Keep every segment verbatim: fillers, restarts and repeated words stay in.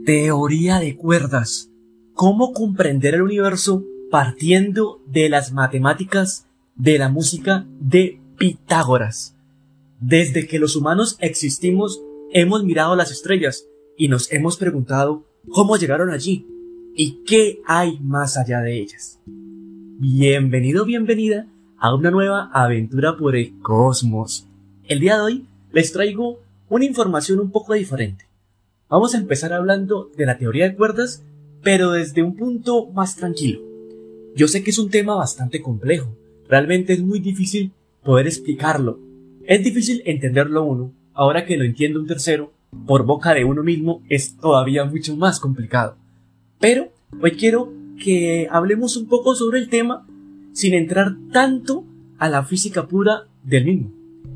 Teoría de cuerdas. ¿Cómo comprender el universo partiendo de las matemáticas de la música de Pitágoras? Desde que los humanos existimos, hemos mirado las estrellas y nos hemos preguntado cómo llegaron allí y qué hay más allá de ellas. Bienvenido, bienvenida a una nueva aventura por el cosmos. El día de hoy les traigo una información un poco diferente. Vamos a empezar hablando de la teoría de cuerdas, pero desde un punto más tranquilo. Yo sé que es un tema bastante complejo, realmente es muy difícil poder explicarlo. Es difícil entenderlo uno, ahora que lo entiende un tercero, por boca de uno mismo es todavía mucho más complicado. Pero hoy quiero que hablemos un poco sobre el tema sin entrar tanto a la física pura del mismo.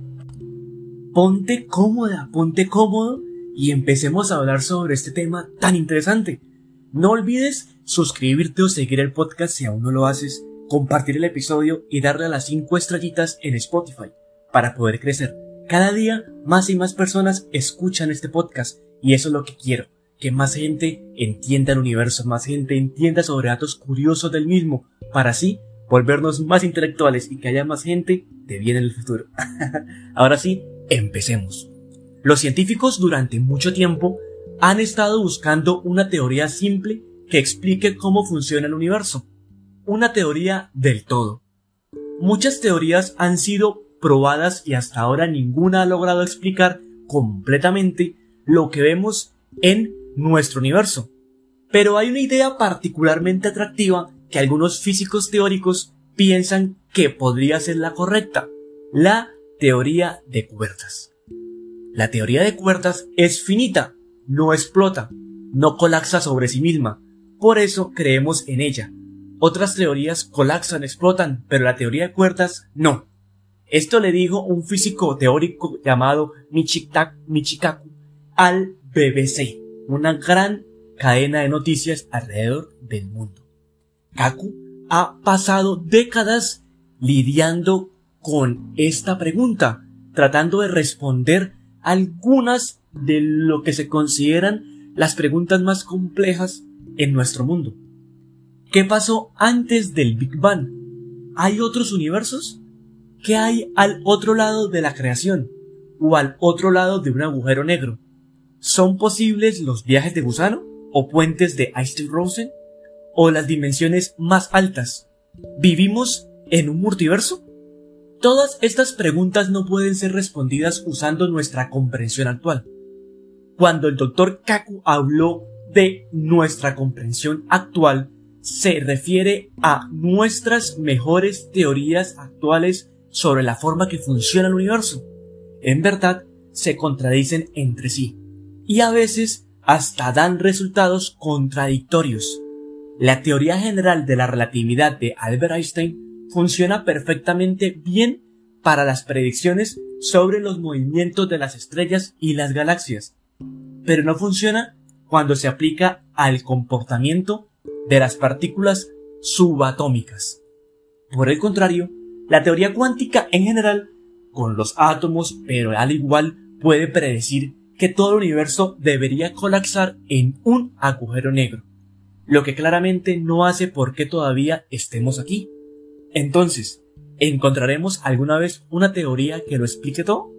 Ponte cómoda, ponte cómodo y empecemos a hablar sobre este tema tan interesante. No olvides suscribirte o seguir el podcast si aún no lo haces, compartir el episodio y darle a las cinco estrellitas en Spotify para poder crecer. Cada día más y más personas escuchan este podcast y eso es lo que quiero, que más gente entienda el universo, más gente entienda sobre datos curiosos del mismo, para así volvernos más intelectuales y que haya más gente de bien en el futuro. Ahora sí, empecemos. Los científicos durante mucho tiempo han estado buscando una teoría simple que explique cómo funciona el universo. Una teoría del todo. Muchas teorías han sido probadas y hasta ahora ninguna ha logrado explicar completamente lo que vemos en nuestro universo. Pero hay una idea particularmente atractiva que algunos físicos teóricos piensan que podría ser la correcta: la teoría de cuerdas. La teoría de cuerdas es finita, no explota, no colapsa sobre sí misma, por eso creemos en ella. Otras teorías colapsan, explotan, pero la teoría de cuerdas no. Esto le dijo un físico teórico llamado Michikaku al B B C, una gran cadena de noticias alrededor del mundo. Kaku ha pasado décadas lidiando con esta pregunta, tratando de responder algunas de lo que se consideran las preguntas más complejas en nuestro mundo. ¿Qué pasó antes del Big Bang? ¿Hay otros universos? ¿Qué hay al otro lado de la creación? ¿O al otro lado de un agujero negro? ¿Son posibles los viajes de gusano? ¿O puentes de Einstein-Rosen? ¿O las dimensiones más altas? ¿Vivimos en un multiverso? Todas estas preguntas no pueden ser respondidas usando nuestra comprensión actual. Cuando el doctor Kaku habló de nuestra comprensión actual, se refiere a nuestras mejores teorías actuales sobre la forma que funciona el universo. En verdad, se contradicen entre sí, y a veces hasta dan resultados contradictorios. La teoría general de la relatividad de Albert Einstein funciona perfectamente bien para las predicciones sobre los movimientos de las estrellas y las galaxias, pero no funciona cuando se aplica al comportamiento de las partículas subatómicas. Por el contrario, la teoría cuántica en general, con los átomos, pero al igual puede predecir que todo el universo debería colapsar en un agujero negro, lo que claramente no hace por qué todavía estemos aquí. Entonces, ¿encontraremos alguna vez una teoría que lo explique todo?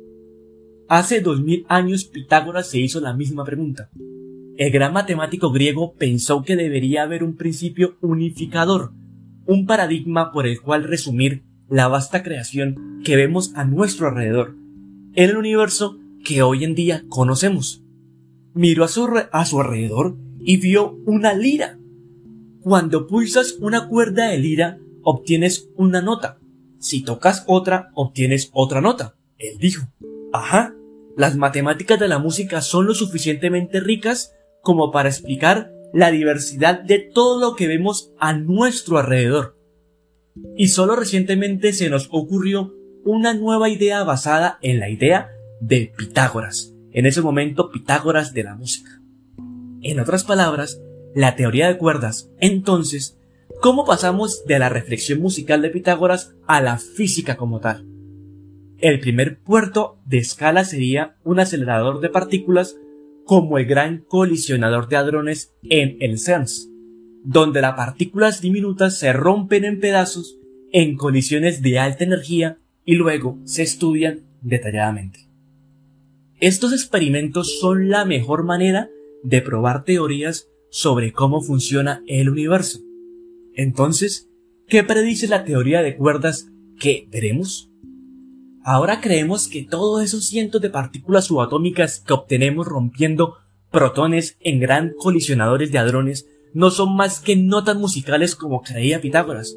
Hace dos mil años Pitágoras se hizo la misma pregunta. El gran matemático griego pensó que debería haber un principio unificador, un paradigma por el cual resumir la vasta creación que vemos a nuestro alrededor, en el universo que hoy en día conocemos. Miró a su, a su alrededor y vio una lira. Cuando pulsas una cuerda de lira, obtienes una nota. Si tocas otra, obtienes otra nota. Él dijo: ajá, las matemáticas de la música son lo suficientemente ricas como para explicar la diversidad de todo lo que vemos a nuestro alrededor. Y solo recientemente se nos ocurrió una nueva idea basada en la idea de Pitágoras, en ese momento Pitágoras de la música. En otras palabras, la teoría de cuerdas. Entonces, ¿cómo pasamos de la reflexión musical de Pitágoras a la física como tal? El primer puerto de escala sería un acelerador de partículas como el Gran Colisionador de Hadrones en el CERNS, donde las partículas diminutas se rompen en pedazos en colisiones de alta energía y luego se estudian detalladamente. Estos experimentos son la mejor manera de probar teorías sobre cómo funciona el universo. Entonces, ¿qué predice la teoría de cuerdas que veremos? Ahora creemos que todos esos cientos de partículas subatómicas que obtenemos rompiendo protones en gran colisionadores de hadrones no son más que notas musicales como creía Pitágoras.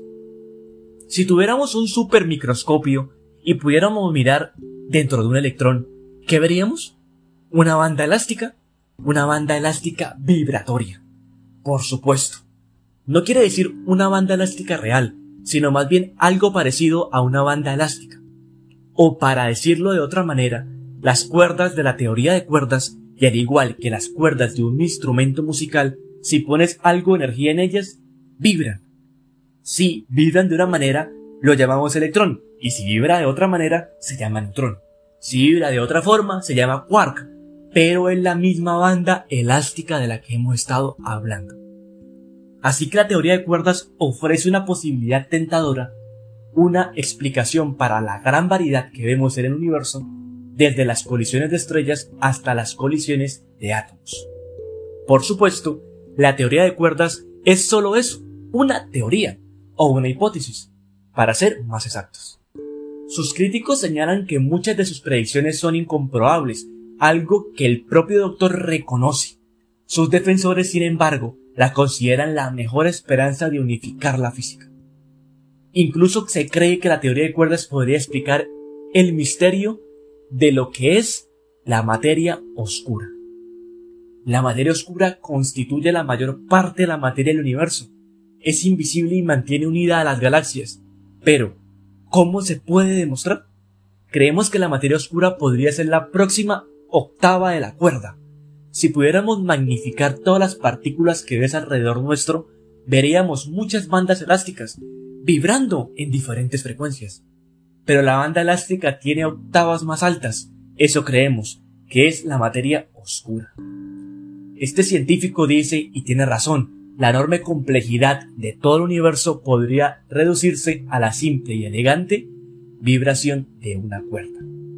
Si tuviéramos un supermicroscopio y pudiéramos mirar dentro de un electrón, ¿qué veríamos? ¿Una banda elástica? Una banda elástica vibratoria. Por supuesto. No quiere decir una banda elástica real, sino más bien algo parecido a una banda elástica. O para decirlo de otra manera, las cuerdas de la teoría de cuerdas, y al igual que las cuerdas de un instrumento musical, si pones algo de energía en ellas, vibran. Si vibran de una manera, lo llamamos electrón, y si vibra de otra manera, se llama neutrón. Si vibra de otra forma, se llama quark, pero es la misma banda elástica de la que hemos estado hablando. Así que la teoría de cuerdas ofrece una posibilidad tentadora, una explicación para la gran variedad que vemos en el universo, desde las colisiones de estrellas hasta las colisiones de átomos. Por supuesto, la teoría de cuerdas es solo eso, una teoría o una hipótesis, para ser más exactos. Sus críticos señalan que muchas de sus predicciones son incomprobables, algo que el propio doctor reconoce. Sus defensores, sin embargo, la consideran la mejor esperanza de unificar la física. Incluso se cree que la teoría de cuerdas podría explicar el misterio de lo que es la materia oscura. La materia oscura constituye la mayor parte de la materia del universo. Es invisible y mantiene unida a las galaxias. Pero, ¿cómo se puede demostrar? Creemos que la materia oscura podría ser la próxima octava de la cuerda. Si pudiéramos magnificar todas las partículas que ves alrededor nuestro, veríamos muchas bandas elásticas, vibrando en diferentes frecuencias. Pero la banda elástica tiene octavas más altas. Eso creemos, que es la materia oscura. Este científico dice, y tiene razón, la enorme complejidad de todo el universo podría reducirse a la simple y elegante vibración de una cuerda.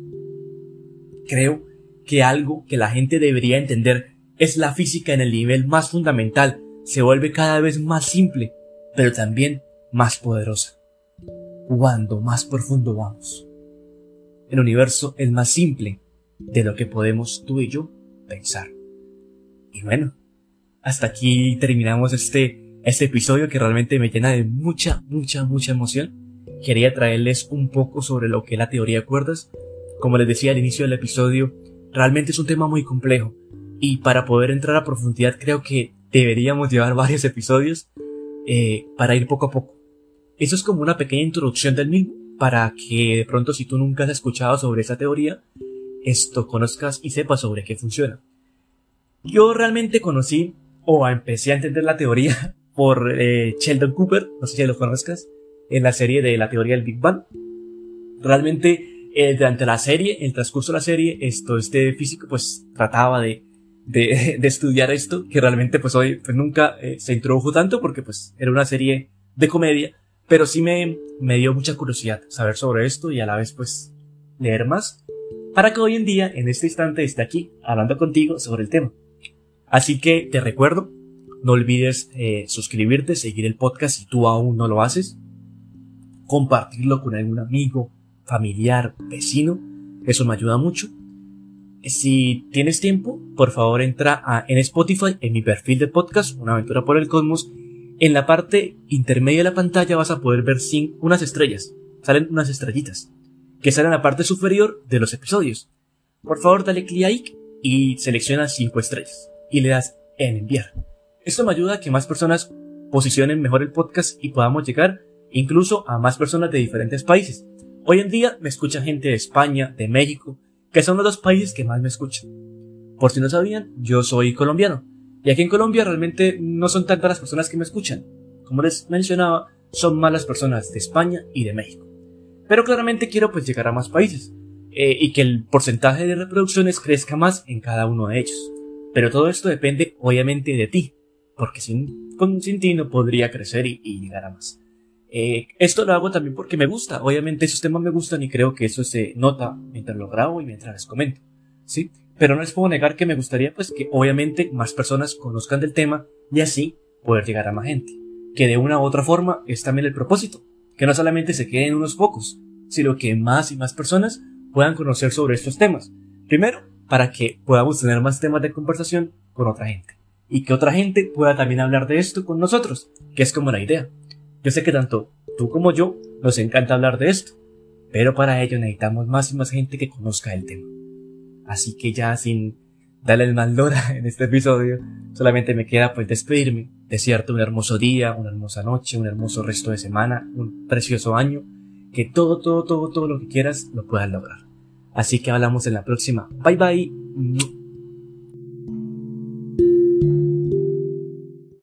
Creo que algo que la gente debería entender es la física en el nivel más fundamental, se vuelve cada vez más simple, pero también más poderosa. Cuando más profundo vamos. El universo es más simple de lo que podemos tú y yo pensar. Y bueno, hasta aquí terminamos este, este episodio que realmente me llena de mucha, mucha, mucha emoción. Quería traerles un poco sobre lo que es la teoría de cuerdas. Como les decía al inicio del episodio, realmente es un tema muy complejo. Y para poder entrar a profundidad creo que deberíamos llevar varios episodios eh, para ir poco a poco. Eso es como una pequeña introducción del mismo, para que de pronto si tú nunca has escuchado sobre esa teoría, esto conozcas y sepas sobre qué funciona. Yo realmente conocí o empecé a entender la teoría por eh, Sheldon Cooper, no sé si lo conozcas, en la serie de la teoría del Big Bang. Realmente eh, durante la serie, el transcurso de la serie, esto, este físico pues trataba de, de, de estudiar esto, que realmente pues hoy pues nunca eh, se introdujo tanto porque pues era una serie de comedia, pero sí me, me dio mucha curiosidad saber sobre esto y a la vez pues leer más, para que hoy en día, en este instante, esté aquí hablando contigo sobre el tema. Así que te recuerdo, no olvides eh, suscribirte, seguir el podcast si tú aún no lo haces, compartirlo con algún amigo, familiar, vecino, eso me ayuda mucho. Si tienes tiempo, por favor entra a, en Spotify, en mi perfil de podcast, Una Aventura por el Cosmos. En la parte intermedia de la pantalla vas a poder ver cinco, unas estrellas, salen unas estrellitas, que salen en la parte superior de los episodios. Por favor dale clic ahí y selecciona cinco estrellas. Y le das en enviar. Esto me ayuda a que más personas posicionen mejor el podcast y podamos llegar incluso a más personas de diferentes países. Hoy en día me escucha gente de España, de México, que son los dos países que más me escuchan. Por si no sabían, yo soy colombiano. Y aquí en Colombia realmente no son tantas las personas que me escuchan. Como les mencionaba, son más las personas de España y de México. Pero claramente quiero pues llegar a más países. Eh, y que el porcentaje de reproducciones crezca más en cada uno de ellos. Pero todo esto depende obviamente de ti, porque sin, con, sin ti no podría crecer y, y llegar a más. Eh, esto lo hago también porque me gusta, obviamente esos temas me gustan y creo que eso se nota mientras lo grabo y mientras les comento, ¿sí? Pero no les puedo negar que me gustaría pues que obviamente más personas conozcan del tema y así poder llegar a más gente, que de una u otra forma es también el propósito, que no solamente se queden unos pocos, sino que más y más personas puedan conocer sobre estos temas. Primero, para que podamos tener más temas de conversación con otra gente, y que otra gente pueda también hablar de esto con nosotros, que es como la idea. Yo sé que tanto tú como yo nos encanta hablar de esto, pero para ello necesitamos más y más gente que conozca el tema. Así que ya sin darle el mal lora en este episodio, solamente me queda pues despedirme, desearte un hermoso día, una hermosa noche, un hermoso resto de semana, un precioso año, que todo, todo, todo, todo lo que quieras lo puedas lograr. Así que hablamos en la próxima. Bye bye.